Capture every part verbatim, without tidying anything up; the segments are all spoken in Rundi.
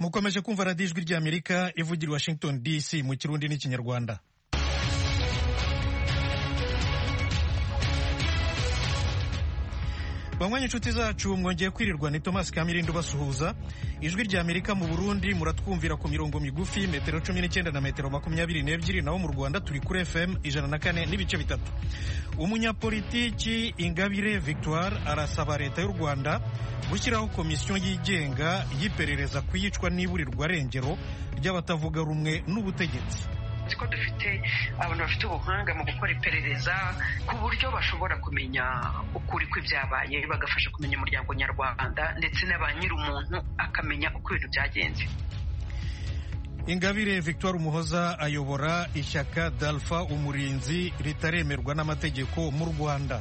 mukomeje kumva radiyo ijwi ry'Amerika ivugira i Washington D C mu Kirundi n'Ikinyarwanda. Bamwe inshuti zacu mwongeye kwirirwa, ni Thomas Kamirindo basuhuza. Ijwi ry'Amerika mu Burundi muratwumvira ku mirongo migufi metero cumi n'icyenda na metero makumyabiri n'ebyiri, naho mu Rwanda turi kuri F M ijana na kane n'ibice bitatu. Umunyapolitiki Ingabire Victoire arasaba leta y'u Rwanda gushyiraho komisiyo yigenga yiperereza ku yicwa n'iburirwa rengero ry'abatavuga rumwe n'ubutegetsi. ko dufite abantu bafite ubuhanga mu gukora iperereza ku buryo bashobora kumenya ukuri kw'ibyabaye, bagafasha kumenya umuryango nyarwanda ndetse na ba nyir'umuntu akamenya uko ibintu byagenze. Ingabire Victoire Umuhoza ayobora ishyaka Dalfa Umurinzi ritaremerwa n'amategeko mu Rwanda.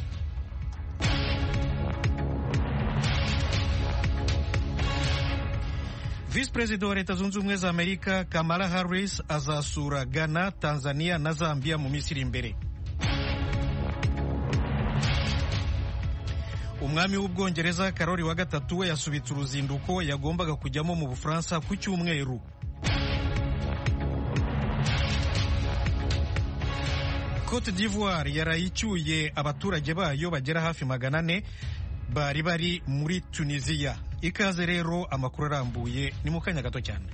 Vice Perezida wa Leta Zunze Ubumwe za Amerika Kamala Harris azasura Ghana, Tanzania na Zambia mu minsi iri imbere. Umwami w'Ubwongereza Karoli wa gatatu we yasubitse uruzinduko yagombaga kujyamo mu Bufaransa ku cyumweru. Cote d'Ivoire yarayicyuye abaturage bayo bagera hafi magana ane bari bari muri Tunisia. Ikaze rero, amakuru arambuye ni mu kanya gato cyane.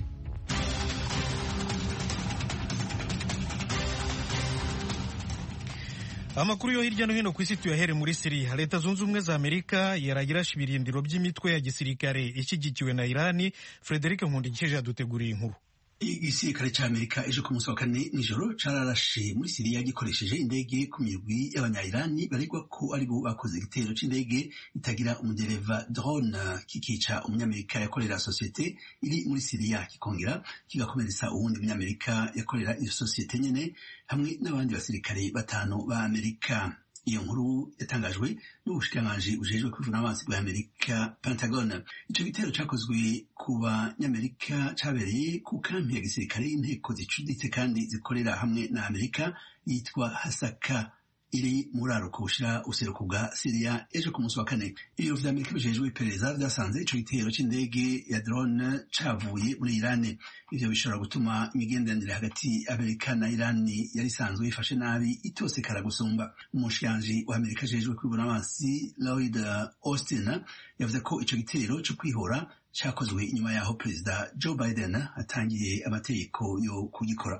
Amakuru yo hirya no hino ku isi tuyahere muri Syria. Leta Zunze Ubumwe za Amerika yaragirasha ibirindiro by'imitwe ya gisirikare ishyigikiwe na Irani. Frederic Nkundikije yaduteguriye inkuru. Igisirikare cy'Amerika ejo ku munsi wa kane nijoro cararashe muri Siriya gikoresheje indege ku mirwi y'abanya-Irani baregwa ko aribo bakoze igitero c'indege itagira umudereva drone kikica umunyamerika yakorera sosiyete iri muri Siriya, kikongera kigakomeretsa uwundi munyamerika yakorera iyo sosiyete nyene hamwe n'abandi basirikare batanu ba Amerika. Iyo nkuru yatangajwe n'ubushikiranganji bujejwe kwivuna amazi bwa Amerika, Pentagon. Ico gitero cakozwe ku banyamerika cabereye ku kampi ya gisirikare y'inteko zicuditse kandi zikorera hamwe na Amerika yitwa Hasaka, iri muri aruko bushira useruko bwa Syria. Ejo ku munsi wa kane ibiro vya Amerika bijejwe iperereza vyasanze ico gitero c'indege ya drone cavuye muri Irani. Ivyo bishobora gutuma imigenderanire hagati Amerika na Irani yari isanzwe ifashe nabi itosekara gusumba. Umushikiranganji wa Amerika ajejwe kwivuna amazi Lloyd Austin yavuze ko ico gitero co kwihora cakozwe inyuma yaho Perezida Joe Biden atangiye amategeko yo kugikora.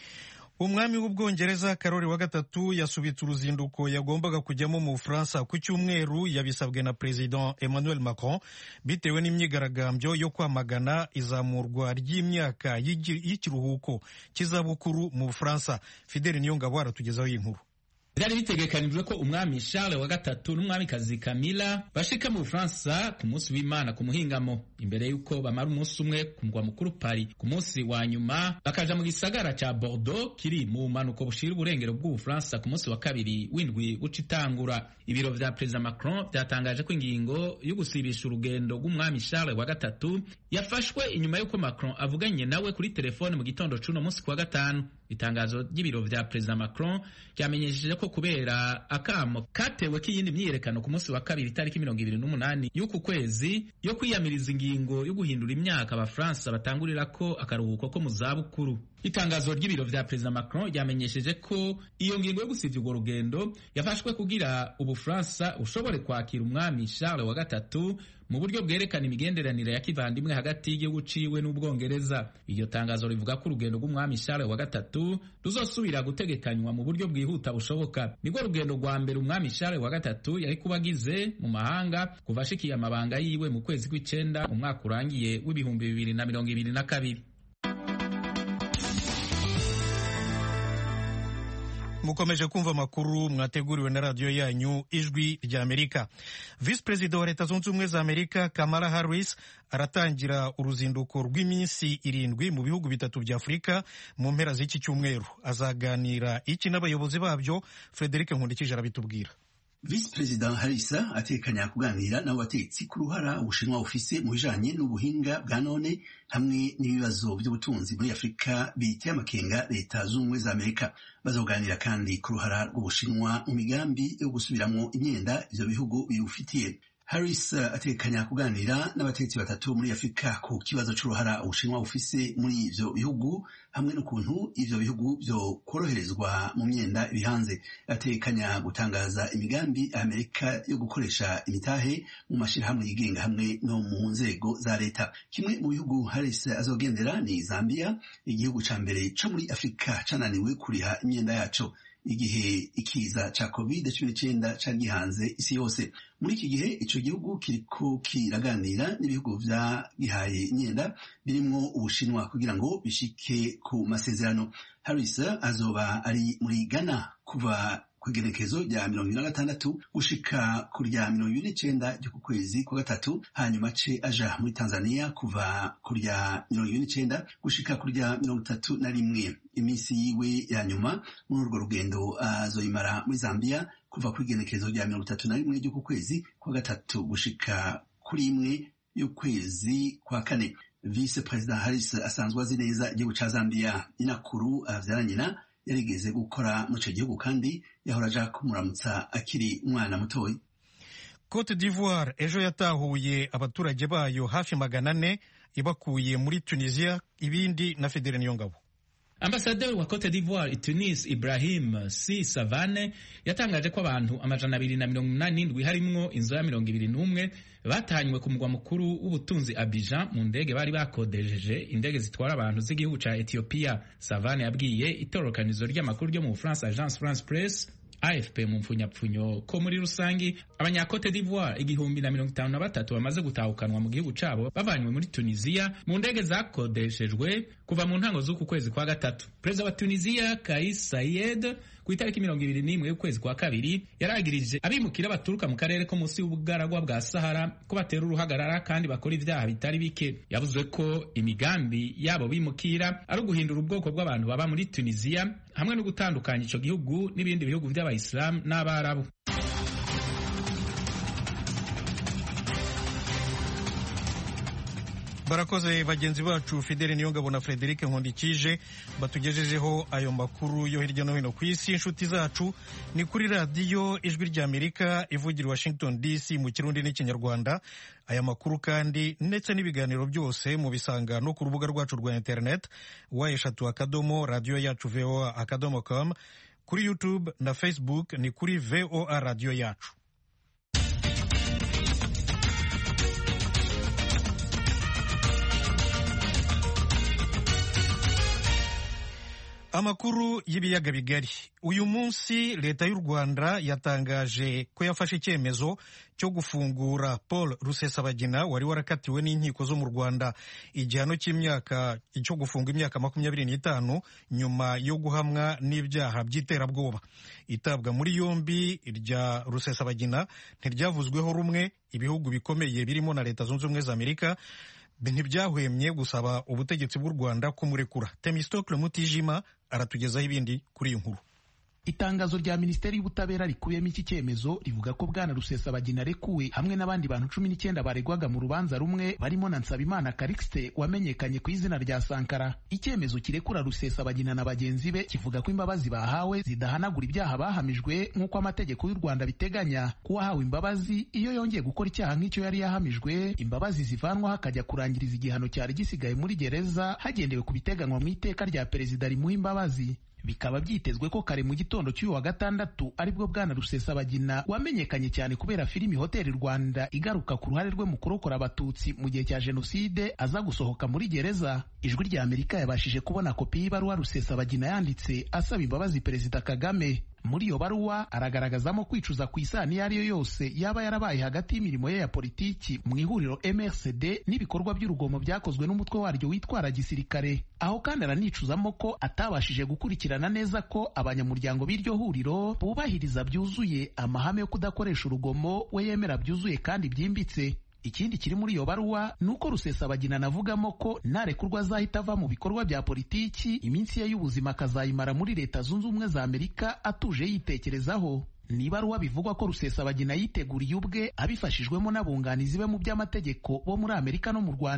Umwami w'Ubwongereza Karoli wa gatatu yasubitse uruzinduko yagombaga kujyamo mu Bufaransa ku cyumweru, yabisabwe na President Emmanuel Macron bitewe n'imyigaragambyo yo kwamagana izamurwa ry'imyaka y'ikiruhuko cy'izabukuru mu Bufaransa. Fidel Niyongabo aratugezaho iyi nkuru. Byari bitegekanijwe ko umwami Charles wa gatatu n'umwamikazi Camilla bashika mu Bufaransa ku munsi w'Imana ku muhingamo, imbere yuko bamara umunsi umwe ku mugwa mukuru Paris. Ku munsi wa nyuma bakaja mu gisagara ca Bordeaux kiri mu manuko bushira uburengero bw'Ubufaransa ku munsi wa kabiri w'indwi ucitangura. Ibiro vya President Macron byatangaje ko ingingo yo gusibisha urugendo rw'umwami Charles wa gatatu yafashwe inyuma yuko Macron avuganye nawe kuri telefone mu gitondo c'uno munsi kwa gatanu. Itangazo ry'ibiro vya President Macron ryamenyesheje ko kubera akamo katewe k'iyindi myiyerekano ku munsi wa kabiri itariki mirongo ibiri n'umunani y'uku kwezi yo kwiyamiriza ingingo yo guhindura imyaka abafaransa batangurira ko akaruhuko ko mu zabukuru. Itangazo ry'ibiro vya President Macron ryamenyesheje ko iyo ngingo yo gusivya urwo rugendo yafashwe kugira Ubufaransa ushobore kwakira umwami Charles wa gatatu mu buryo bwerekana imigenderanire ya kivandimwe hagati y'igihugu ciwe n'Ubwongereza. Iryo tangazo rivuga ko urugendo rw'umwami Charles wa gatatu ruzosubira gutegekanywa mu buryo bwihuta bushoboka. Nibwo rugendo rwa mbere umwami Charles wa gatatu yari kubagize mu mahanga kuva ashikiye amabanga yiwe mu kwezi kw'icenda mu mwaka urangiye w'ibihumbi bibiri na mirongo ibiri na kabiri. Mukomeje kumva amakuru mwateguriwe na radio yanyu Ijwi rya Amerika. Vice Perezida wa Leta Zunze Ubumwe za Amerika Kamala Harris aratangira uruzinduko rw'iminsi irindwi mu bihugu bitatu bya Afurika mu mpera z'iki cyumweru. Azaganira iki n'abayobozi babyo. Frederic Nkundikije arabitubwira. Vice President Harris atekanya kuganira n'abo bategetsi ku ruhara Ubushinwa bufise mu bijanye n'ubuhinga bwa none hamwe n'ibibazo by'ubutunzi muri Afurika biteye amakenga Leta z'Ubumwe za Amerika. Bazoganira kandi ku ruhara rw'Ubushinwa mu migambi yo gusubiramwo imyenda ivyo bihugu biwufitiye. Harris atekanya kuganira n'abategetsi batatu muri Afurika ku kibazo c'uruhara Ubushinwa bufise muri ivyo bihugu hamwe n'ukuntu ivyo bihugu vyo koroherezwa mu myenda ibihanze. Atekanya gutangaza imigambi Amerika yo gukoresha imitahe mu mashirahamwe yigenga hamwe no mu nzego za leta. Kimwe mu bihugu Harris azogendera ni Zambia, igihugu ca mbere co muri Afurika cananiwe kuriha imyenda yaco igihe ikiza ca covid cumi n'icenda cagihanze isi yose. Muri iki gihe ico gihugu kiriko kiraganira n'ibihugu vyagihaye imyenda birimwo Ubushinwa kugira ngo bishike ku masezerano. Harris azoba ari muri Ghana kuva kw'igenekezo rya mirongo ibiri na gatandatu gushika ku rya mirongo ibiri n'icenda ry'uku kwezi kwa gatatu, hanyuma ce aja muri Tanzania kuva ku rya mirongo ibiri n'icenda gushika ku rya mirongo itatu na rimwe. Iminsi yiwe ya nyuma muri urwo rugendo azoyimara muri Zambia kuva kw'igenekezo rya mirongo itatu na rimwe ry'uku kwezi kwa gatatu gushika kuri imwe y'ukwezi kwa kane. Vice President Harris asanzwe azi neza igihugu ca Zambia. Inakuru avyara nyina yarigeze gukora mu ico gihugu kandi yahora aja kumuramutsa akiri umwana mutoyi. Cote d'Ivoire ejo yatahuye abaturage bayo hafi magana ane ibakuye muri Tunisia. Ibindi na Federe Niyongabo. Ambasaderi wa Cote d'Ivoire i Tunis Ibrahim C Savane yatangaje ko abantu amajana abiri na mirongo umunani n'indwi harimwo inzu ya mirongo ibiri n'umwe batanywe ku mugwa mukuru w'ubutunzi Abidjan mu ndege bari bakodejeje indege zitwara abantu z'igihugu ca Ethiopia. Savane yabwiye itororokanizo ry'amakuru ryo mu Bufaransa Agence France Presse A F P mu mpfunyapfunyo ko muri rusangi abanyakote d'Ivoire igihumbi na mirongo itanu na batatu bamaze gutahukanwa mu gihugu cabo bavanywe muri Tunisia mu ndege zakodeshejwe kuva mu ntango z'uku kwezi kwa gatatu. Perezida wa Tunisia Kais Saied ku itariki mirongo ibiri n'imwe y'ukwezi kwa kabiri yaragirije abimukira baturuka mu karere ko munsi y'ubugaragwa bwa Sahara ko batera uruhagarara kandi bakora ivyaha bitari bike. Yavuze ko imigambi yabo bimukira ari uguhindura ubwoko bw'abantu baba muri Tunisia hamwe no gutandukanya ico gihugu n'ibindi bihugu vy'abayisilamu n'abarabu. Barakoze bagenzi bacu Fidele Niyongabo na Frederic Nkondikije batugejejeho ayo makuru yo hirya no hino ku isi. Inshuti zacu ni kuri radiyo Ijwi ry'Amerika ivugira Washington D C mu Kirundi n'Ikinyarwanda. Aya makuru kandi ndetse n'ibiganiro byose mu bisanga no ku rubuga rwacu rwa internet wa eshatu akadomo radio yacu V O A akadomo com, kuri YouTube na Facebook ni kuri V O A radio yacu. Amakuru y'ibiyaga bigari. Uyu munsi leta y'u Rwanda yatangaje ko yafashe icyemezo cyo gufungura Paul Rusesabagina wari warakatiwe n'inkiko zo mu Rwanda igihano cy'imyaka cyo gufunga imyaka makumyabiri n'itanu nyuma yo guhamwa n'ibyaha by'iterabwoba. Itabwa muri yombi rya Rusesabagina ntiryavuzweho rumwe. Ibihugu bikomeye birimo na Leta Zunze Ubumwe za Amerika ntibyahwemye gusaba ubutegetsi bw'u Rwanda kumurekura. Temistocle Mutijima aratugezaho ibindi kuri iyi nkuru. Itangazo rya Minisiteri y'Ubutabera rikubiyemo iki cyemezo rivuga ko Bwana Rusesabagina arekuwe hamwe n'abandi bantu cumi n'icyenda baregwaga mu rubanza rumwe barimo na Nsabimana Calixte wamenyekanye ku izina rya Sankara. Icyemezo kirekura Rusesabagina na bagenzi be kivuga ko imbabazi bahawe zidahanagura ibyaha bahamijwe nk'uko amategeko y'u Rwanda biteganya. Kuwahawe imbabazi iyo yongeye gukora icyaha nk'icyo yari yahamijwe, imbabazi zivanwaho akajya kurangiriza igihano cyari gisigaye muri gereza hagendewe ku biteganywa mu iteka rya perezida rimuha imbabazi. Bikaba byitezwe ko kare mu gitondo cy'uyu wa gatandatu aribwo Bwana Rusesabagina wamenyekanye cyane kubera filimi Hoteli Rwanda igaruka ku ruhare rwe mu kurokora abatutsi mu gihe cya jenoside aza gusohoka muri gereza. Ijwi rya Amerika yabashije kubona kopi y'ibaruwa Rusesabagina yanditse asaba imbabazi Perezida Kagame. Muri iyo baruwa aragaragazamo kwicuza ku isano iyo ari yo yose yaba yarabaye hagati y'imirimo ye ya politiki mu ihuriro M R C D n'ibikorwa by'urugomo byakozwe n'umutwe waryo witwara gisirikare. Aho kandi aranicuzamo ko atabashije gukurikirana neza ko abanyamuryango b'iryo huriro bubahiriza byuzuye amahame yo kudakoresha urugomo we yemera byuzuye kandi byimbitse. Ikindi kiri muri iyo baruwa nuko Rusesabagina anavugamo ko narekurwa azahita ava mu bikorwa bya politiki, iminsi ye y'ubuzima akazayimara muri Leta Zunze Ubumwe za Amerika atuje yitekerezaho. Ni ibaruwa bivugwa ko Rusesabagina yiteguriye ubwe abifashijwemo n'abunganizi be mu by'amategeko bo muri Amerika no mu Rwanda.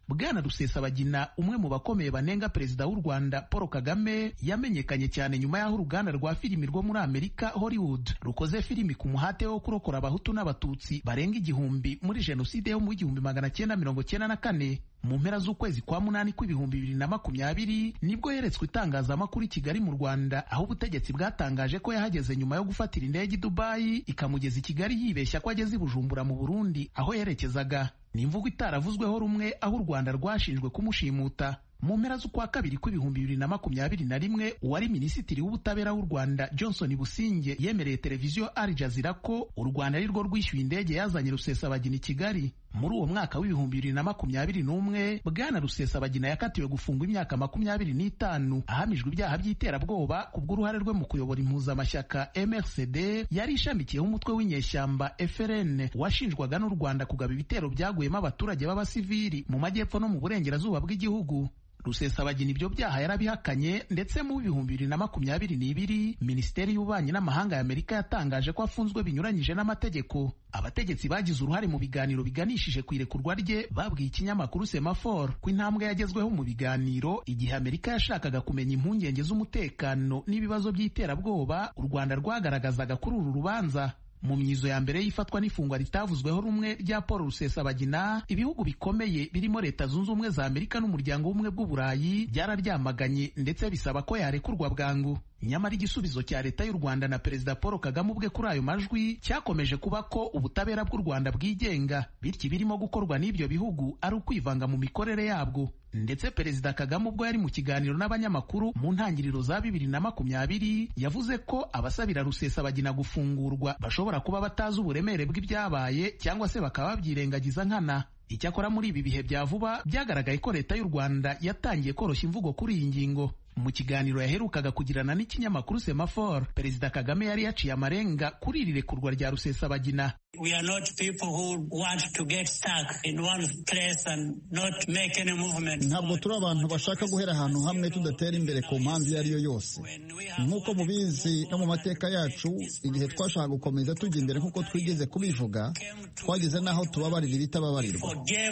Bwana Rusesabagina, umwe mu bakomeye banenga perezida w'u Rwanda Paul Kagame, yamenyekanye cyane nyuma y'aho uruganda rwa filimi rwo muri Amerika Hollywood rukoze filimi ku muhate wo kurokora abahutu n'abatutsi barenga igihumbi muri jenoside yo mu igihumbi magana cyenda mirongo cyenda na kane. Mu mpera z'ukwezi kwa munani kw'ibihumbi bibiri na makumyabiri nibwo yeretswe itangazamakuru i Kigali mu Rwanda, aho ubutegetsi bwatangaje ko yahageze nyuma yo gufatira indege i Dubai ikamugeza i Kigali yibeshya ko ageze i Bujumbura mu Burundi aho yerekezaga. Ni imvugo itaravuzweho rumwe, aho u Rwanda rwashinjwe kumushimuta. Mu mpera z'ukwa kabiri kw'ibihumbi bibiri na makumyabiri na rimwe uwari minisitiri w'ubutabera w'u Rwanda Johnson Businge yemereye televiziyo Al Jazeera ko u Rwanda ari rwo rwishyuye indege yazanye Rusesabagina i Kigali. Muri uwo mwaka w'ibihumbi bibiri na makumyabiri n'umwe Bwana Rusesabagina yakatiwe gufungwa imyaka makumyabiri n'itanu ahamijwe ibyaha by'iterabwoba kubw'uruhare rwe mu kuyobora impuzamashyaka M R C D yari ishamikiyeho umutwe w'inyeshyamba F R N washinjwaga n'u Rwanda kugaba ibitero byaguyemo abaturage b'abasivili mu majyepfo no mu burengerazuba bw'igihugu. Rusesabagina ibyo byaha yarabihakanye, ndetse mu bihumbi bibiri na makumyabiri n'ibiri Minisiteri y'Ububanyi n'Amahanga y'Amerika yatangaje ko afunzwe binyuranyije n'amategeko. Abategetsi bagize uruhare mu biganiro biganishije ku irekurwa rye babwiye ikinyamakuru Semafor ko intambwe yagezweho mu biganiro igihe Amerika yashakaga kumenya impungenge z'umutekano n'ibibazo by'iterabwoba u Rwanda rwagaragazaga kuri uru rubanza. Mu myizo ya mbere y'ifatwa n'ifungwa ritavuzweho rumwe rya Paul Rusesabagina, ibihugu bikomeye birimo Leta Zunze Ubumwe za Amerika n'Umuryango w'Ubumwe bw'Uburayi byararyamaganye ndetse bisaba ko yarekurwa bwangu. Nyamara igisubizo cya Leta y'u Rwanda na Perezida Paul Kagame ubwe kuri ayo majwi cyakomeje kuba ko ubutabera bw'u Rwanda bwigenga, bityo ibirimo gukorwa n'ibyo bihugu ari ukwivanga mu mikorere yabwo. Ndetse Perezida Kagame ubwo yari mu kiganiro n'abanyamakuru mu ntangiriro za bibiri na makumyabiri yavuze ko abasabira Rusesabagina gufungurwa bashobora kuba batazi uburemere bw'ibyabaye cyangwa se bakaba babyirengagiza nkana. Icyakora muri ibi bihe bya vuba byagaragaye ko Leta y'u Rwanda yatangiye koroshya imvugo kuri iyi ngingo. Mu kiganiro yaherukaga kugirana n'ikinyamakuru Semafor, Perezida Kagame yari yaciye amarenga kuri iri rekurwa rya Rusesabagina. We are not people who want to get stuck in one place and not make any movement. Ntabwo turi abantu bashaka guhera ahantu hamwe tudatera imbere ku mpamvu iyo ari yo yose. Nk'uko mubizi no mu mateka yacu, igihe twashaka gukomeza tujya imbere nk'uko twigeze kubivuga, twageze n'aho tubabarira ibitababarirwa.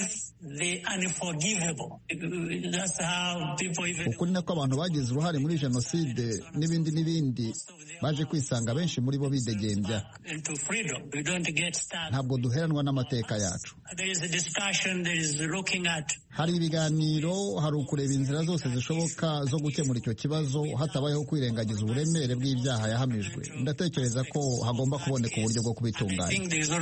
Ukuri nako abantu bagize uruhare muri jenoside n'ibindi n'ibindi baje kwisanga benshi muri bo bidegembya. Ntabwo duheranwa n'amateka yacu. Hari ibiganiro, hari ukureba inzira zose zishoboka zo gukemura icyo kibazo hatabayeho kwirengagiza uburemere bw'ibyaha yahamijwe. Ndatekereza ko hagomba kuboneka uburyo bwo kubitunganya.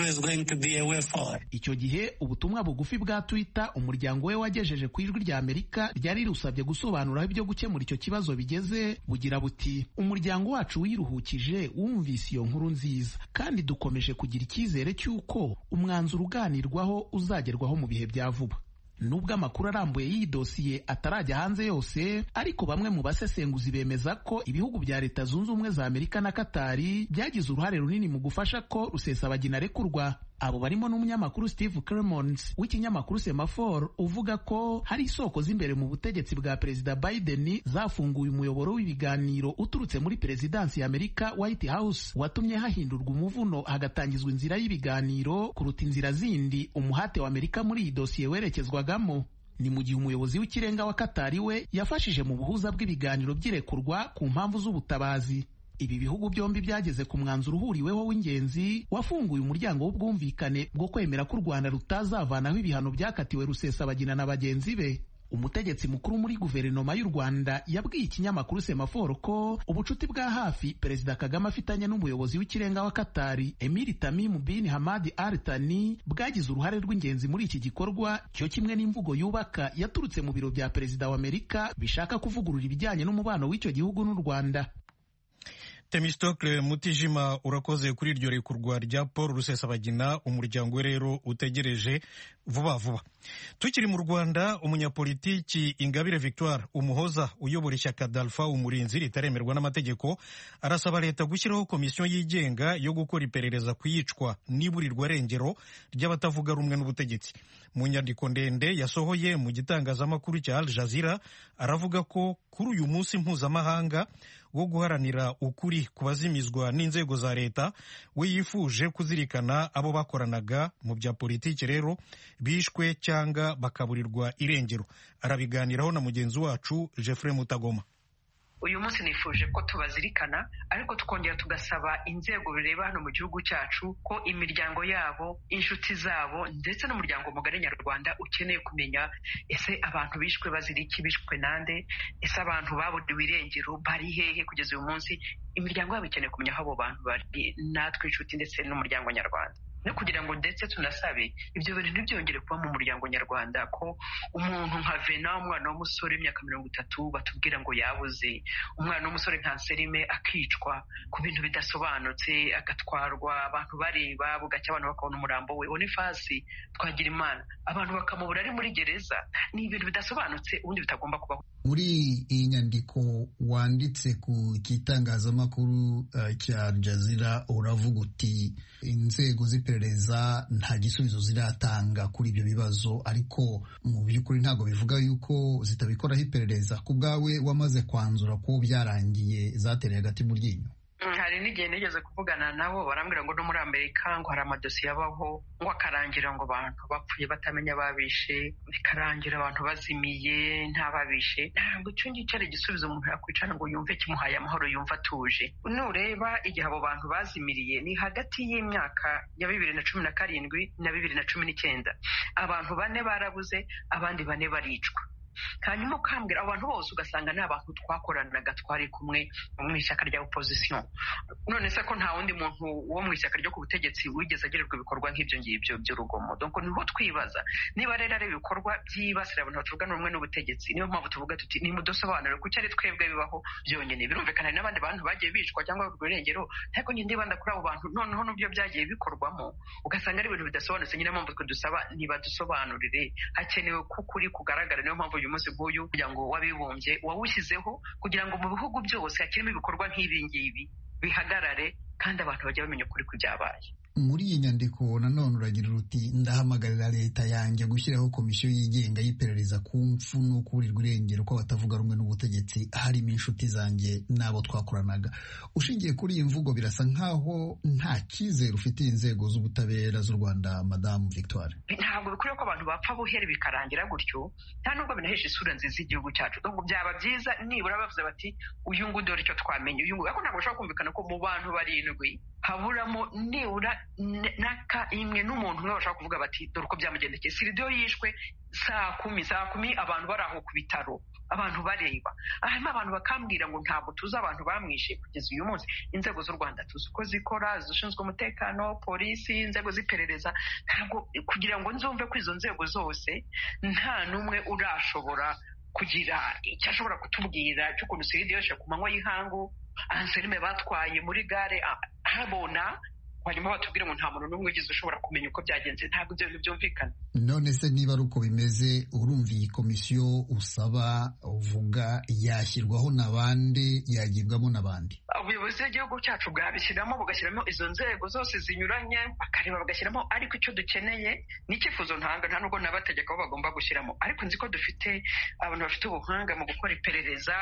Icyo gihe ubutumwa bugufi bwa Twitter umuryango we wagejeje ku ijwi rya Amerika ryari rusabye gusobanura ibyo gukemura icyo kibazo bigeze, bugira buti: umuryango wacu wiruhukije wumvise iyo nkuru nziza kandi dukomeje kugira icyizere cy'uko umwanzuro uganirwaho uzagerwaho mu bihe bya vuba. Nubwo amakuru arambuye y'iyi dosiye atarajya hanze yose, ariko bamwe mu basesenguzi bemeza ko ibihugu bya Leta Zunze Ubumwe za Amerika na Katari byagize uruhare runini mu gufasha ko Rusesabagina arekurwa. Abo barimo n'umunyamakuru Steve Clemons w'ikinyamakuru Semafor uvuga ko hari isoko z'imbere mu butegetsi bwa Perezida Biden zafunguye umuyoboro w'ibiganiro uturutse muri Perezidansi ya Amerika White House watumye hahindurwa umuvuno hagatangizwa inzira y'ibiganiro kuruta inzira zindi umuhate wa Amerika muri iyi dosiye werekezwagamo. Ni mu gihe umuyobozi w'ikirenga wa Katari we yafashije mu buhuza bw'ibiganiro by'irekurwa ku mpamvu z'ubutabazi. Ibi bihugu byombi byageze ku mwanzuro uhuriweho w'ingenzi wafunguye umuryango w'ubwumvikane bwo kwemera ko u Rwanda rutazavanaho ibihano byakatiwe Rusesabagina na bagenzi be. Umutegetsi mukuru muri guverinoma y'u Rwanda yabwiye ikinyamakuru Semafor ko ubucuti bwa hafi Perezida Kagame afitanye n'umuyobozi w'ikirenga wa Katari Emir Tamim bin Hamad Al Thani bwagize uruhare rw'ingenzi muri iki gikorwa, cyo kimwe n'imvugo yubaka yaturutse mu biro bya Perezida wa Amerika bishaka kuvugurura ibijyanye n'umubano w'icyo gihugu n'u Rwanda. Temistocle Mutijima, urakoze kuri iryo rekurwa rya Paul Rusesabagina. Umuryango we rero utegereje vuba vuba. Tukiri mu Rwanda, umunyapolitiki Ingabire Victoire Umuhoza uyobora ishyaka Dalpha Umurinzi ritaremerwa n'amategeko arasaba leta gushyiraho komisiyo yigenga yo gukora iperereza ku yicwa n'iburirwa rengero ry'abatavuga rumwe n'ubutegetsi. Mu nyandiko ndende yasohoye mu gitangazamakuru cya Al Jazeera aravuga ko kuri uyu munsi mpuzamahanga wo guharanira ukuri ku bazimizwa n'inzego za leta we yifuje kuzirikana abo bakoranaga mu bya politiki rero bishwe cyangwa bakaburirwa irengero. Arabiganiraho na mugenzi wacu Jeffrey Mutagoma. Uyu munsi nifuje ko tubazirikana ariko tukongera tugasaba inzego bireba hano mu gihugu cyacu ko imiryango yabo, inshuti zabo ndetse n'umuryango mugari nyarwanda ukeneye kumenya ese abantu bishwe bazira iki, bishwe nande, ese abantu baburiwe irengero bari hehe kugeza uyu munsi. Imiryango yabo ikeneye kumenya aho abo bantu bari, natwe inshuti ndetse n'umuryango nyarwanda, no kugira ngo ndetse tunasabe ibyo bintu ntibyongere kuba mu muryango nyarwanda, ko umuntu nka Vena, umwana w'umusore w'imyaka mirongo itatu, batubwira ngo yabuze, umwana w'umusore nka Nserime akicwa ku bintu bidasobanutse, agatwarwa abantu bareba, bugacya abantu bakabona umurambo we. Onifasi Twagirimana abantu bakamubura ari muri gereza. Ni ibintu bidasobanutse ubundi bitagomba kubaho. Muri iyi nyandiko wanditse ku kitangazamakuru uh, cya Al Jazeera uravuga uti inzego z'iperereza nta gisubizo ziratanga kuri ibyo bibazo, ariko mu by'ukuri ntabwo bivuga yuko zitabikoraho iperereza. Ku bwawe wamaze kwanzura ko byarangiye zatereye agati mu ryinyo? Hari n'igihe nigeze kuvugana nabo barambwira ngo no muri Amerika ngo hari amadosiye abaho ngo akarangira ngo abantu bapfuye batamenya babishe, bikarangira abantu bazimiye nta babishe. Ntabwo icyo ngicyo ari igisubizo umuntu yakwicara ngo yumve kimuhaye amahoro, yumva atuje. Nureba igihe abo bantu bazimiriye ni hagati y'imyaka ya bibiri na cumi na karindwi na bibiri na cumi n'icyenda. Abantu bane barabuze, abandi bane baricwa. Hanyuma ukambwira abantu bose ugasanga ni abantu twakoranaga, twari kumwe mu ishyaka rya opposition. None se ko nta wundi muntu wo mu ishyaka ryo ku butegetsi wigeze agererwa ibikorwa nk'ibyo ngibyo by'urugomo? Donc niho twibaza niba rero ari ibikorwa byibasira abantu batuvugana rumwe n'ubutegetsi. Niyo mpamvu tuvuga tuti ni mudosobanure kuki ari twebwe bibaho byonyine. Birumvikana n'abandi bantu bagiye bicwa cyangwa urwirengero, ariko nyine ndibanda kuri abo bantu noneho n'ubyo byagiye bikorwamo ugasanga ari ibintu bidasobanutse. Nyine mpamvu twe dusaba nibadusobanurire, hakenewe kukuri kugaragara. Niyo mpamvu uyu munsi bw'uyu muryango w'abibumbye wawushyizeho kugira ngo mu bihugu byose hakirimo ibikorwa nk'ibi ngibi bihagarare kandi abantu bajya bamenya ukuri ku byabaye. Muri iyi nyandiko nanone uragira uti ndahamagarira leta yanjye gushyiraho komisiyo yigenga y'iperereza ku mfu no kuburirwa irengero ko batavuga rumwe n'ubutegetsi, harimo inshuti zanjye n'abo twakoranaga. Ushingiye kuri iyi mvugo birasa nkaho nta cyizere ufitiye inzego z'ubutabera z'u Rwanda, Madamu Victoire. Ntabwo bikwiye ko abantu bapfa buhere bikarangira gutyo, nta nubwo binahesha isura nziza igihugu cyacu. Donc byaba byiza nibura bavuze bati uyu nguyu dore icyo twamenye, uyu nguyu. Ariko ntabwo ushobora kumvikana ko mu bantu barindwi haburamo nibura naka imwe n'umuntu umwe bashaka kuvuga bati dore uko byamugendekeye. Siridiyo yishwe saa kumi saa kumi abantu bari aho ku bitaro, abantu bareba. Hanyuma abantu bakambwira ngo ntabwo tuzi abantu bamwishe. Kugeza uyu munsi inzego z'u Rwanda tuzi uko zikora, zishinzwe umutekano, polisi, inzego z'iperereza. Ntabwo kugira ngo nzumve ko izo nzego zose nta n'umwe urashobora kugira icyo ashobora kutubwira cy'ukuntu Siridiyo yishe ku manywa y'ihangu, Anselme batwaye muri gare habona, hanyuma batubwire ngo nta muntu n'umwe ugize ushobora kumenya uko byagenze. Ntabwo ibyo bintu byumvikana. None se niba ari uko bimeze, urumva iyi komisiyo usaba uvuga yashyirwaho n'abandi, yagibwamo n'abandi? Ubuyobozi bw'igihugu cyacu bwabishyiramo, bugashyiramo izo nzego zose zinyuranye, bakareba bagashyiramo. Ariko icyo dukeneye ni icyifuzo ntanga, nta nubwo nabategeka aho bagomba gushyiramo. Ariko nzi ko dufite abantu bafite ubuhanga mu gukora iperereza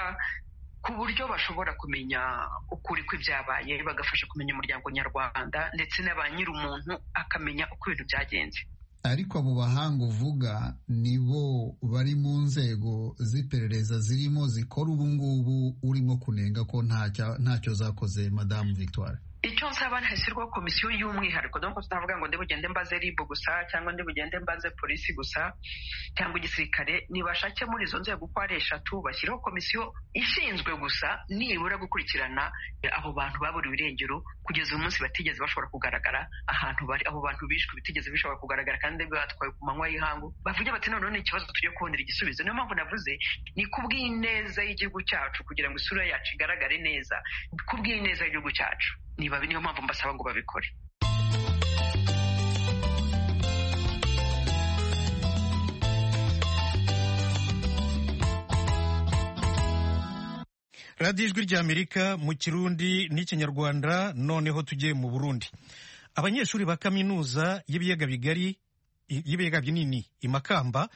ku buryo bashobora kumenya ukuri kw'ibyabaye, bagafasha kumenya umuryango nyarwanda ndetse na ba nyir'umuntu akamenya uko ibintu byagenze. Ariko abo bahanga uvuga nibo bari mu nzego z'iperereza zirimo zikora ubu ngubu urimo kunenga ko ntacyo zakoze, Madamu Victoire. Icyo nsaba hashyirwaho komisiyo y'umwihariko. Donc tutavuga ngo ndibugende mbaze R I B gusa cyangwa ndibugende mbaze polisi gusa cyangwa igisirikare. Nibashake muri izo nzego uko ari eshatu bashyiraho komisiyo ishinzwe gusa nibura gukurikirana abo bantu baburiwe irengero kugeza uyu munsi batigeze bashobora kugaragara ahantu bari. Abo bantu bishwe bitigeze bishobora kugaragara kandi batwaye ku manywa y'ihangu. Bavuge bati none ni ikibazo tugiye kubonera igisubizo. Niyo mpamvu navuze ni kubw'ineza y'igihugu cyacu kugira ngo isura yacu igaragare neza, kubw'ineza y'igihugu cyacu. Niba niyo mpamvu mbasaba ngo babikore. radiyo ijwi ry'Amerika mu Kirundi n'Ikinyarwanda. Noneho tugiye mu Burundi. Abanyeshuri ba kaminuza y'ibiyaga bigari y'ibiyaga binini i Makamba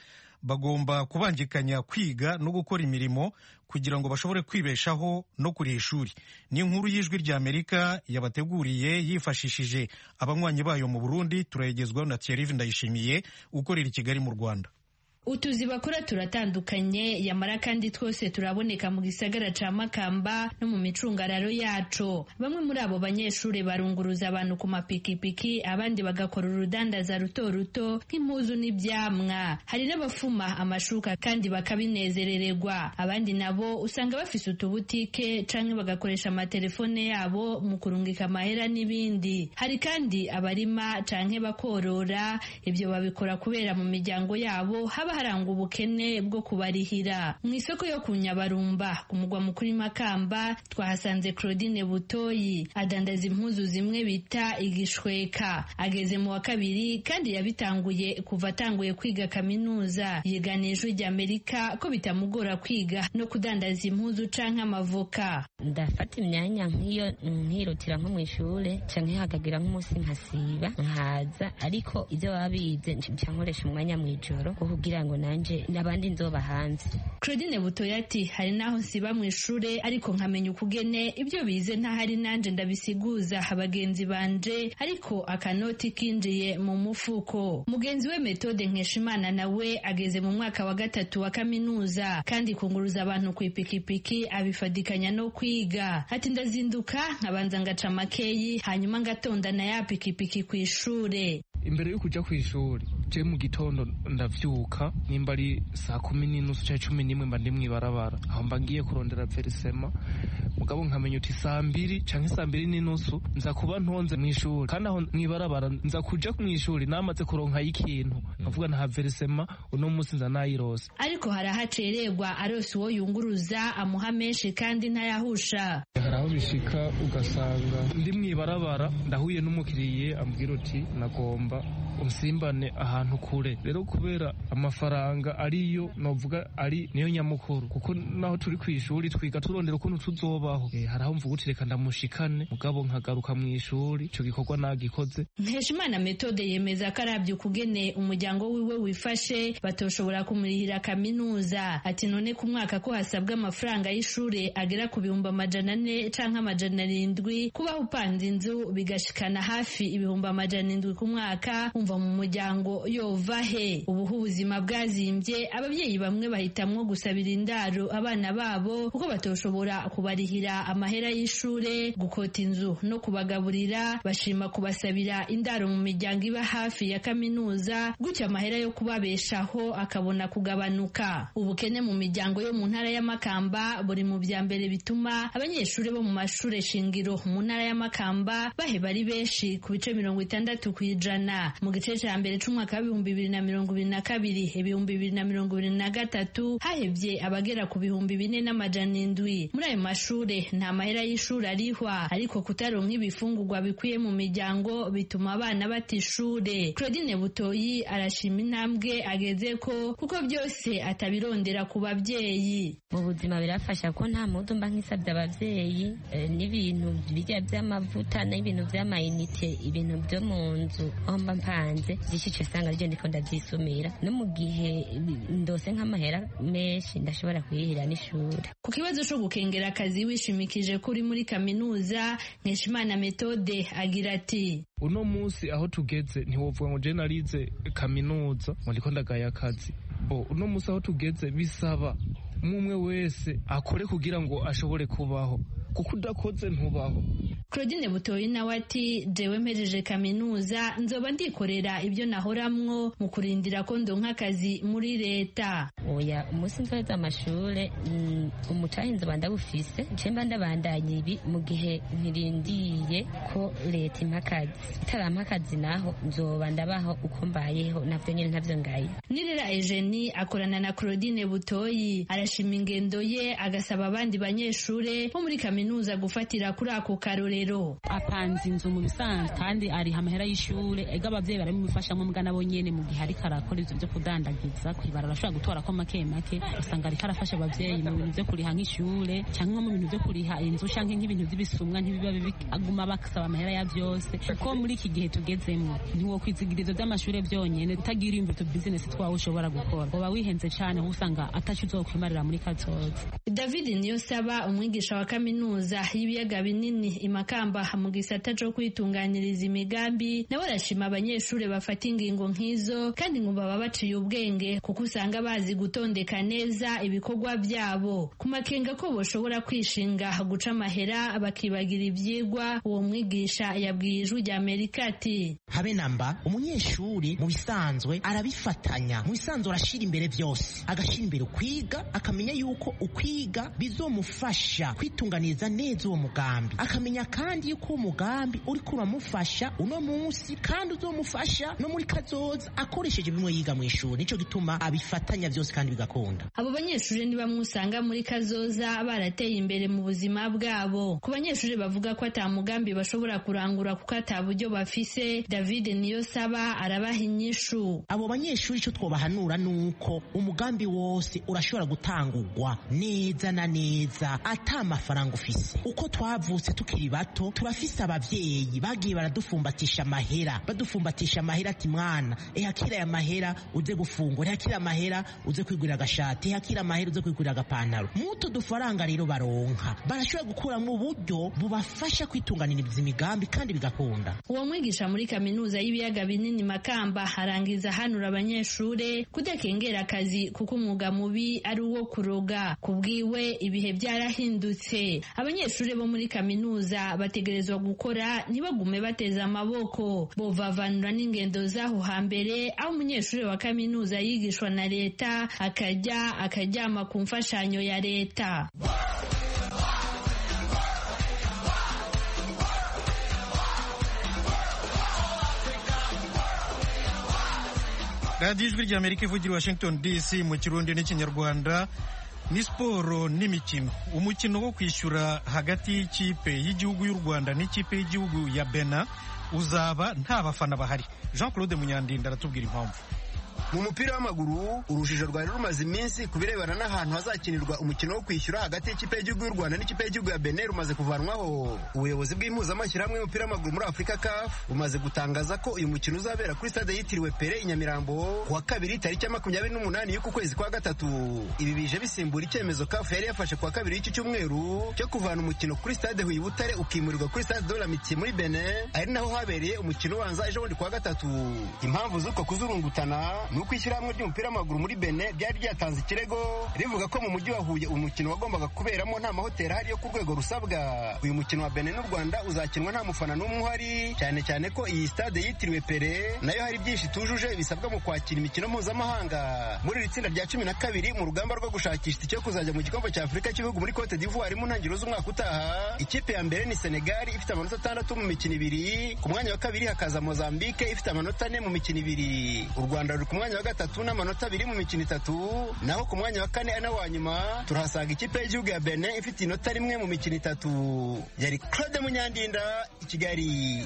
bagomba kubangikanya kwiga no gukora imirimo kugira ngo bashobore kwibeshaho no kuriha ishuri. Ni inkuru y'Ijwi ry'Amerika yabateguriye yifashishije abanywanyi bayo mu Burundi. Turayigezwaho na Thierry Ndayishimiye ukorera i Kigali mu Rwanda. Utuzi bakora turatandukanye, yamara kandi twose turaboneka mu gisagara ca Makamba no mu micungararo yaco. Bamwe muri abo banyeshure barunguruza abantu ku mapikipiki, abandi bagakora urudandaza ruto ruto nk'impuzu n'ivyamwa. Hari n'abafuma amashuka kandi bakabinezerererwa. Abandi nabo usanga bafise utubutike canke bagakoresha amatelefone yabo mu kurungika amahera n'ibindi. Hari kandi abarima canke bakorora, ivyo babikora kubera mu miryango yabo haba haranga ubukene bwo kubarihira. Mu isoko yo ku Nyabarumba ku mugwa mukuru Makamba twahasanze Claudine Butoyi adandaza impuzu zimwe bita igishweka. Ageze mu wa kabiri kandi yabitanguye kuva atanguye kwiga kaminuza. Yiganije Ijwi ry'Amerika ko bitamugora kwiga no kudandaza impuzu canke amavoka. Ndafata imyanya nk'iyo nkirutira nko mu ishure canke hagagira nk'umunsi nkasiba nkaza, ariko ivyo babize ncankoresha umwanya mw'ijoro kugira ngo nanje n'abandi nzoba hanze. Claudine Butoya ati hari naho nsiba mu ishure ariko nkamenya ukugene ibyo bize ntahari nanje ndabisiguza abagenzi banje, ariko akanoti kinjiye mu mufuko. Mugenzi we Methode Nkeshimana nawe ageze mu mwaka wa gatatu wa kaminuza kandi kunguruza abantu ku ipikipiki abifadikanya no kwiga. Ati ndazinduka nkabanza ngaca makeyi hanyuma ngatonda na ya pikipiki ku ishure. Imbere yo kuja ku ishuri je mu gitondo ndavyuka, nimba ari saa kumi n'inusu canke cumi n'imwe mba ndi mw'ibarabara, aho mba ngiye kurondera verisema. Mugabo nkamenya uti saa mbiri canke saa mbiri n'inusu nza kuba ntonze mw'ishuri, kandi aho mw'ibarabara nza kuja mw'ishuri namaze kuronka ikintu nkavuga nta verisema uno musi nza nayirose. Ariko harahacererwa arose uwo yunguruza amuha menshi kandi ntayahusha. Hari aho bishika ugasanga ndi mw'ibarabara ndahuye n'umukiriye ambwira uti nagomba umsimbane ahantu kure. Rero kubera amafaranga ariyo novuga ari niyo nyamukuru, kuko naho turi kw'ishuri twiga turondera ukuntu tuzobaho. E, haraho mvuga uti reka ndamushikane mugabo nkagaruka mw'ishuri ico gikorwa nagikoze. Nkeshimana Methode yemeza ko aravye ukugene umuryango wiwe wifashe batoshobora kumurihira kaminuza. Ati none ku mwaka ko hasabwa amafaranga y'ishure agera ku bihumbi amajana ane canke amajana arindwi, kubaho upanze inzu bigashikana hafi ibihumbi amajana indwi ku mwaka, umva mu muryango yova he? Ubuhu ubuzima bwazimbye, ababyeyi bamwe bahitamwo gusabira indaro abana babo kuko batoshobora kubarihira amahera y'ishure, gukota inzu no kubagaburira. Bashima kubasabira indaro mu miryango iba hafi ya kaminuza, gutyo amahera yo kubabeshaho akabona kugabanuka. Ubukene mu miryango yo mu ntara ya Makamba buri mu vya mbere bituma abanyeshure bo mu mashure shingiro mu ntara ya Makamba baheba ari benshi ku bice mirongo itandatu kw'ijana. Mu gice ca mbere c'umwaka w'ibihumbi bibiri na mirongo ibiri na kabiri ibihumbi bibiri na mirongo ibiri na gatatu hahevye abagera ku bihumbi bine n'amajana indwi. Muri ayo mashure nta mahera y'ishure arihwa, ariko kutaronka ibifungurwa bikwiye mu miryango bituma abana bata ishure. Claudine Butoyi arashima intambwe agezeko kuko byose atabirondera ku bavyeyi. Mu buzima birafasha ko nta mudu mba nkisabye abavyeyi e, n'ibintu bijya by'amavuta n'ibintu by'amayinite, ibintu byo mu nzu aho mba mpanze byishice sanga ryo ndiko ndavyisumira, no mu gihe ndose nk'amahera menshi ndashobora kuyihira n'ishure. Ku kibazo cyo gukengera akazi wishimikije kuri muri kaminuza, Nkeshimana Methode agira ati uno musi aho tugeze ntiwovuga ngo je narize kaminuza ngo ndiko ndagaya akazi. Bo uno musi aho tugeze bisaba umwe wese akore kugira ngo ashobore kubaho, kuko udakoze ntubaho. Claudine Butoyi nawe ati jewe mpejeje kaminuza nzoba ndikorera ibyo nahoramwo mu kurindira ko ndonka akazi muri leta. Oya umunsi nzoheza amashure mm, umutahe nzoba ndabufise, cemba ndabandanya ibi mu gihe ntirindiye ko leta impa akazi. Itarampa akazi naho nzoba ndabaho uko mbayeho, navyo nyene ntavyo ngaye. Nirera Eugenie akorana na Claudine Butoyi arashima ingendo ye, agasaba abandi banyeshure bo muri kaminuza gufatira kuri ako karore indero. Apanze inzu mu bisanzwe kandi ari amahera y'ishure ega abavyeyi baramufashamo mbwa nabo nyene mu gihe ariko arakora ivyo byo kudandagiza kwibarara ashobora gutora ko make make usanga ariko arafasha abavyeyi mu bintu byo kuriha nk'ishure cyangwa mu bintu byo kuriha inzu canke nk'ibintu by'ibisumwa ntibiba aguma baksaba amahera ya byose kuko muri iki gihe tugezemo ntiwo kwizigirizo by'amashure byonyene utagira imbuto business twawe ushobora gukora uba wihenze cyane usanga atacu uzokwimarira muri kazoza. David Niyosaba umwigisha wa kaminuza y'ibiyaga binini imakamba mu gisata cyo kwitunganyiriza imigambi nawe arashima abanyeshuri bafata ingingo nk'izo kandi ngo baba baciye ubwenge kuko usanga bazi gutondeka neza ibikorwa byabo ku makenga ko boshobora kwishinga guca amahera bakibagira ibyigwa. Uwo mwigisha yabwiye Ijwi rya Amerika ati habe namba umunyeshuri mu bisanzwe arabifatanya mu bisanzwe arashira imbere byose agashira imbere ukwiga akamenya yuko ukwiga bizomufasha kwitunganiza neza uwo mugambi akamenya kandi yuko umugambi uri kuramufasha uno munsi kandi uzomufasha no muri kazoza akoresheje bimwe yiga mu ishuri nico gituma abifatanya byose kandi bigakunda. Abo banyeshuri ni bamwe usanga muri kazoza barateye imbere mu buzima bwabo. Ku banyeshuri bavuga ko ata mugambi bashobora kurangura kuko ata buryo bafise, David Niyosaba arabaha inyishu. Abo banyeshuri cyo twobahanura nuko umugambi wose urashobora gutangurwa neza na neza ata amafaranga ufise. Uko twavutse tukiri bato turafise abavyeyi bagiye baradufumbatisha amahera badufumbatisha amahera ati mwana eh akira ya mahera uze gufungura akira amahera uze kwigurira agashati akira amahera uze kwigurira agapantaro muto dufaranga rero baronka barashobora gukuramo uburyo bubafasha kwitunganiriza imigambi kandi bigakunda. Uwo mwigisha muri kaminuza y'ibiyaga binini Makamba harangiza hanura abanyeshure kudakengera akazi kuko umwuga mubi ari uwo kuroga. Kubwiwe ibihe byarahindutse abanyeshure bo muri kaminuza bategerezwa gukora ntibagume bateza amaboko bovavanura n'ingendo zaho hambere aho umunyeshure wa kaminuza yigishwa na leta akajya akajyama ku mfashanyo ya leta. Radio Ijwi rya Amerika ivugira Washington D C mu Kirundi n'ikinyarwanda. Ni siporo n'imikino. Umukino wo kwishyura hagati y'ikipe y'igihugu y'u Rwanda n'ikipe y'igihugu ya Benin uzaba nta bafana bahari. Jean Claude Munyandinda aratubwira impamvu. Mu mupira w'amaguru urujijo rwari rumaze iminsi kubirebana n'ahantu hazakinirwa umukino wo kwishyura hagati y'ikipe y'igihugu y'u Rwanda n'ikipe y'igihugu ya Benin rumaze kuvanwaho. Ubuyobozi bw'impuzamashyirahamwe y'umupira w'amaguru muri Afurika C A F bumaze gutangaza ko uyu mukino uzabera kuri stade yitiriwe Pele i Nyamirambo kuwa kabiri tariki ya makumyabiri n'umunani y'uku kwezi kwa gatatu. Ibi bije bisimbura icyemezo C A F yari yafashe kuwa kabiri y'iki cyumweru cyo kuvana umukino kuri stade Huye Butare ukimurirwa kuri stade de l'Amitié muri Benin ari naho habereye umukino ubanza ejo bundi kuwa gatatu. Impamvu z'uko kuzurungutana nuko ishyirahamwe ry'umupira w'amaguru muri Benin ryari ryatanze ikirego rivuga ko mu mujyi wa Huye umukino wagombaga kuberamo nta mahoteli ahari yo ku rwego rusabwa. Uyu mukino wa Benin n'u Rwanda uzakinwa nta mufana n'umwe uhari cyane cyane ko iyi stade yitiriwe Pele nayo hari byinshi tujuje bisabwa mu kwakira imikino mpuzamahanga. Muri iri tsinda rya cumi na kabiri mu rugamba rwo gushakisha icyo kuzajya mu gikombe cya Afurika cy'ibihugu muri Cote d'Ivoire mu ntangiriro z'umwaka utaha, ikipe ya mbere ni Senegal ifite amanota atandatu mu mikino ibiri, ku mwanya wa kabiri hakaza Mozambique ifite amanota ane mu mikino ibiri. U Rwanda ruri ku mwanya wa gatatu n'amanota abiri mu mikino itatu, naho ku mwanya wa kane ana wa nyuma turahasanga ikipe y'igihugu ya Benin ifite inota rimwe mu mikino itatu. Yari Claude Munyandinda i Kigali.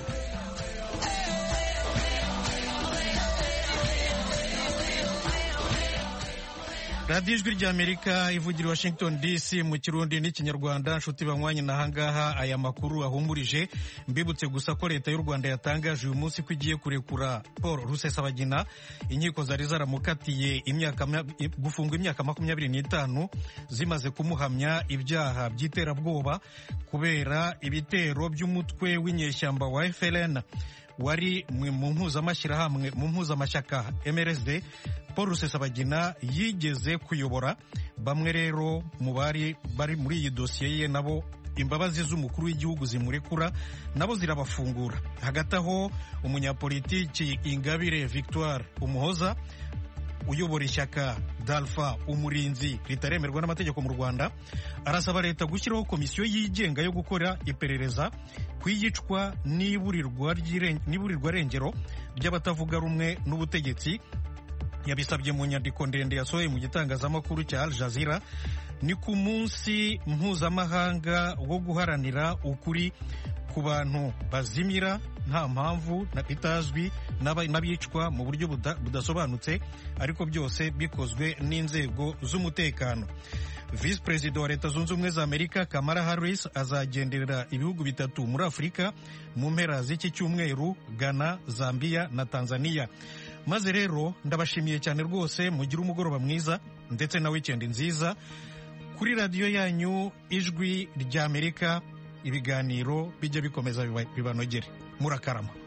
Radio Ijwi rya Amerika ivugira Washington D C mu Kirundi n'ikinyarwanda. Nshuti banywanyi nahangaha aya makuru ahumurije, mbibutse gusa ko leta y'u Rwanda yatangaje uyu munsi ko igiye kurekura Paul Rusesabagina. Inkiko zari zaramukatiye imyaka gufungwa imyaka makumyabiri n'itanu zimaze kumuhamya ibyaha by'iterabwoba kubera ibitero by'umutwe w'inyeshyamba wa F L N wari mu mpuzamashyirahamwe mu mpuzamashyaka M R S D Paul Rusesabagina yigeze kuyobora. Bamwe rero mu bari bari muri iyi dosiye ye nabo imbabazi z'umukuru w'igihugu zimurekura nabo zirabafungura. Hagati aho umunyapolitiki Ingabire Victoire Umuhoza uyobora ishyaka Dalfa Umurinzi ritaremerwa n'amategeko mu Rwanda arasaba leta gushyiraho komisiyo yigenga yo gukora iperereza kwiyicwa n'iburirwa rengero by'abatavuga rumwe n'ubutegetsi. Yabisabye mu nyandiko ndende yasohoye mu gitangazamakuru cya Al Jazeera. Ni ku munsi mpuzamahanga wo guharanira ukuri ku bantu bazimira nta mpamvu itazwi n'abicwa mu buryo budasobanutse, ariko byose bikozwe n'inzego z'umutekano. Visi Perezida wa Leta Zunze Ubumwe za Amerika Kamala Harris azagenderera ibihugu bitatu muri Afurika mu mpera z'iki cyumweru, Ghana, Zambia na Tanzania. Maze rero ndabashimiye cyane rwose, mugire umugoroba mwiza ndetse na weekend nziza. Kuri radiyo yanyu Ijwi ry'Amerika ibiganiro bijya bikomeza bibanogere. Murakarama.